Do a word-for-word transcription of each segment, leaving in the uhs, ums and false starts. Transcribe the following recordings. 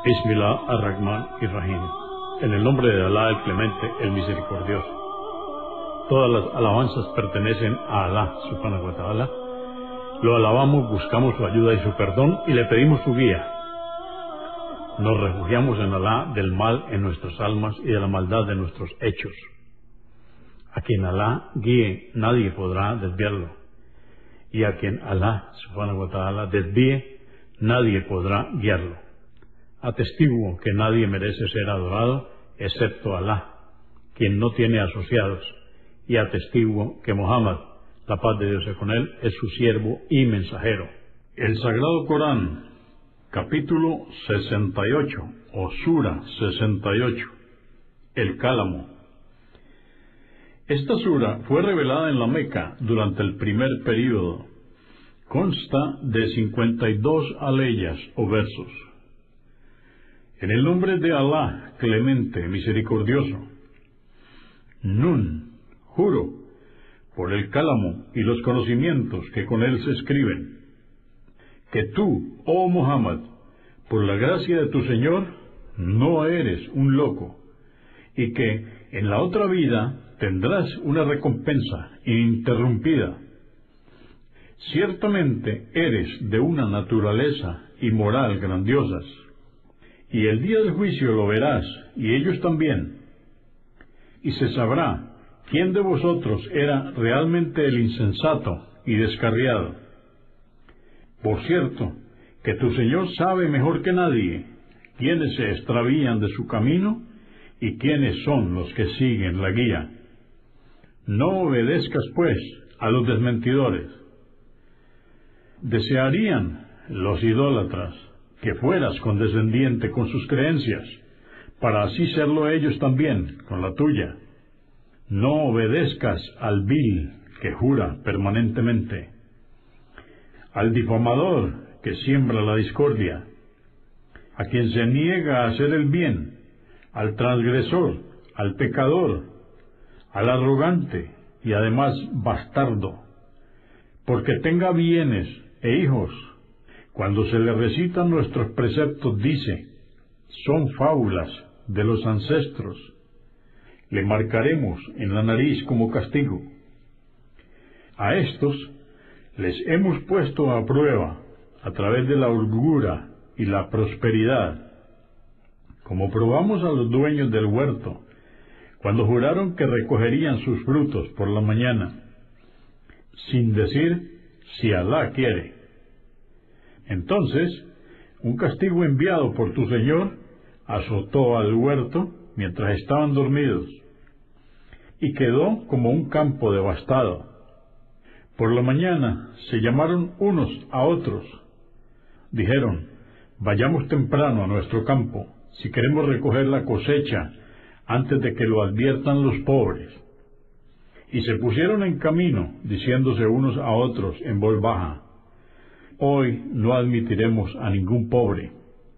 Bismillah ar-Rahman ir-Rahim. En el nombre de Alá, el Clemente, el Misericordioso. Todas las alabanzas pertenecen a Alá, subhanahu wa ta'ala. Lo alabamos, buscamos su ayuda y su perdón y le pedimos su guía. Nos refugiamos en Alá del mal en nuestras almas y de la maldad de nuestros hechos. A quien Alá guíe, nadie podrá desviarlo. Y a quien Alá, subhanahu wa ta'ala, desvíe, nadie podrá guiarlo. Atestiguo que nadie merece ser adorado excepto Alá, quien no tiene asociados, y atestiguo que Muhammad, la paz de Dios sea con él, es su siervo y mensajero. El Sagrado Corán, capítulo sesenta y ocho, o Sura sesenta y ocho, el Cálamo. Esta sura fue revelada en la Meca durante el primer período. Consta de cincuenta y dos aleyas o versos. En el nombre de Alá, Clemente, Misericordioso. Nun, juro, por el Cálamo y los conocimientos que con él se escriben, que tú, oh Muhammad, por la gracia de tu Señor, no eres un loco, y que en la otra vida tendrás una recompensa ininterrumpida. Ciertamente eres de una naturaleza y moral grandiosas, y el día del juicio lo verás, y ellos también, y se sabrá quién de vosotros era realmente el insensato y descarriado. Por cierto, que tu Señor sabe mejor que nadie quiénes se extravían de su camino y quiénes son los que siguen la guía. No obedezcas, pues, a los desmentidores. Desearían los idólatras que fueras condescendiente con sus creencias, para así serlo ellos también con la tuya. No obedezcas al vil que jura permanentemente, al difamador que siembra la discordia, a quien se niega a hacer el bien, al transgresor, al pecador, al arrogante y además bastardo, porque tenga bienes e hijos. Cuando se le recitan nuestros preceptos dice, son fábulas de los ancestros, le marcaremos en la nariz como castigo. A estos les hemos puesto a prueba a través de la holgura y la prosperidad, como probamos a los dueños del huerto, cuando juraron que recogerían sus frutos por la mañana, sin decir si Alá quiere. Entonces, un castigo enviado por tu Señor azotó al huerto mientras estaban dormidos, y quedó como un campo devastado. Por la mañana se llamaron unos a otros. Dijeron, vayamos temprano a nuestro campo, si queremos recoger la cosecha antes de que lo adviertan los pobres. Y se pusieron en camino, diciéndose unos a otros en voz baja, hoy no admitiremos a ningún pobre.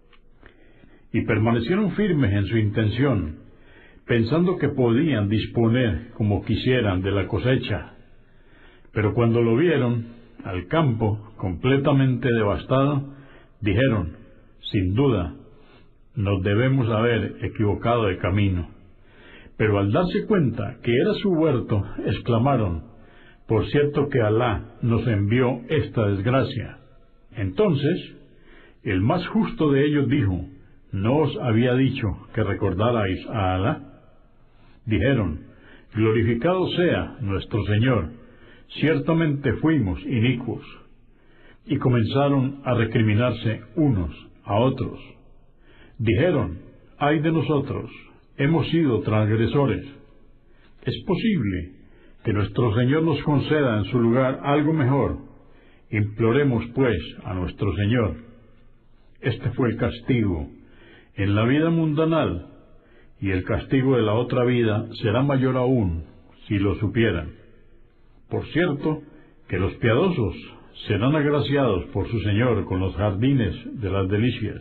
Y permanecieron firmes en su intención, pensando que podían disponer como quisieran de la cosecha. Pero cuando lo vieron, al campo completamente devastado, dijeron, sin duda, nos debemos haber equivocado de camino. Pero al darse cuenta que era su huerto, exclamaron, por cierto que Alá nos envió esta desgracia. Entonces, el más justo de ellos dijo, ¿no os había dicho que recordarais a Alá? Dijeron, glorificado sea nuestro Señor, ciertamente fuimos inicuos. Y comenzaron a recriminarse unos a otros. Dijeron, ay de nosotros, hemos sido transgresores. Es posible que nuestro Señor nos conceda en su lugar algo mejor. Imploremos, pues, a nuestro Señor. Este fue el castigo en la vida mundanal, y el castigo de la otra vida será mayor aún, si lo supieran. Por cierto, que los piadosos serán agraciados por su Señor con los jardines de las delicias.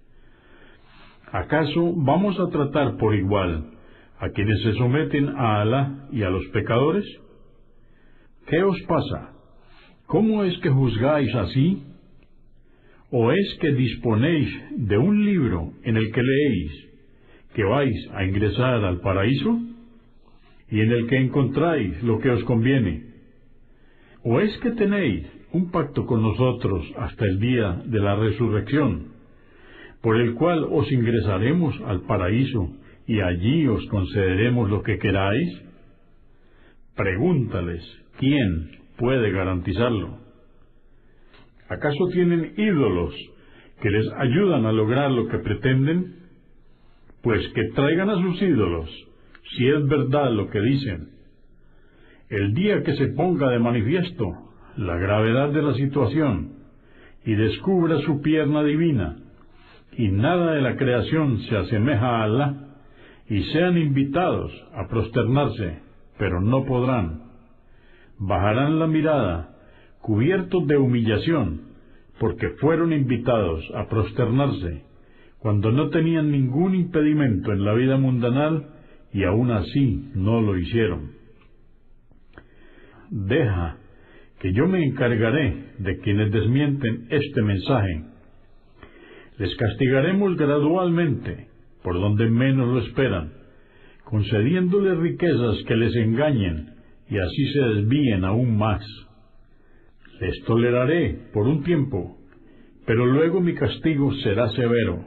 ¿Acaso vamos a tratar por igual a quienes se someten a Alá y a los pecadores? ¿Qué os pasa? ¿Cómo es que juzgáis así? ¿O es que disponéis de un libro en el que leéis que vais a ingresar al paraíso y en el que encontráis lo que os conviene? ¿O es que tenéis un pacto con nosotros hasta el día de la resurrección, por el cual os ingresaremos al paraíso y allí os concederemos lo que queráis? Pregúntales, ¿quién puede garantizarlo? ¿Acaso tienen ídolos que les ayudan a lograr lo que pretenden? Pues que traigan a sus ídolos, si es verdad lo que dicen. El día que se ponga de manifiesto la gravedad de la situación y descubra su pierna divina, y nada de la creación se asemeja a Alá, y sean invitados a prosternarse, pero no podrán, bajarán la mirada, cubiertos de humillación, porque fueron invitados a prosternarse, cuando no tenían ningún impedimento en la vida mundanal, y aún así no lo hicieron. Deja que yo me encargaré de quienes desmienten este mensaje. Les castigaremos gradualmente, por donde menos lo esperan, concediéndoles riquezas que les engañen, y así se desvíen aún más. Les toleraré por un tiempo, pero luego mi castigo será severo.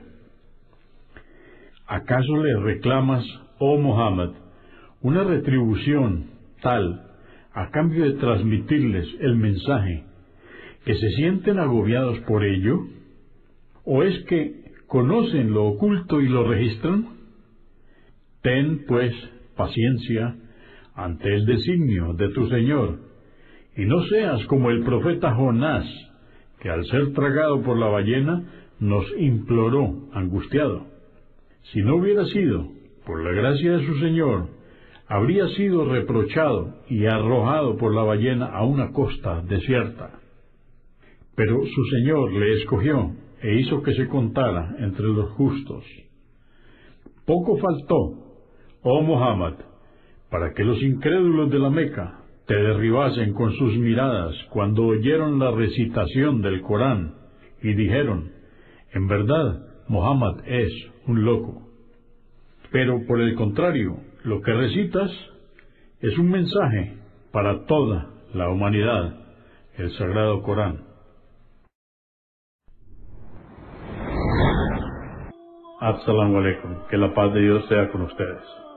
¿Acaso les reclamas, oh Muhammad, una retribución tal a cambio de transmitirles el mensaje, que se sienten agobiados por ello? ¿O es que conocen lo oculto y lo registran? Ten, pues, paciencia ante el designio de tu Señor, y no seas como el profeta Jonás, que al ser tragado por la ballena nos imploró angustiado. Si no hubiera sido por la gracia de su Señor, habría sido reprochado y arrojado por la ballena a una costa desierta. Pero su Señor le escogió e hizo que se contara entre los justos. Poco faltó, oh Muhammad, para que los incrédulos de la Meca te derribasen con sus miradas cuando oyeron la recitación del Corán y dijeron, en verdad, Muhammad es un loco. Pero por el contrario, lo que recitas es un mensaje para toda la humanidad, el Sagrado Corán. Assalamu alaikum, que la paz de Dios sea con ustedes.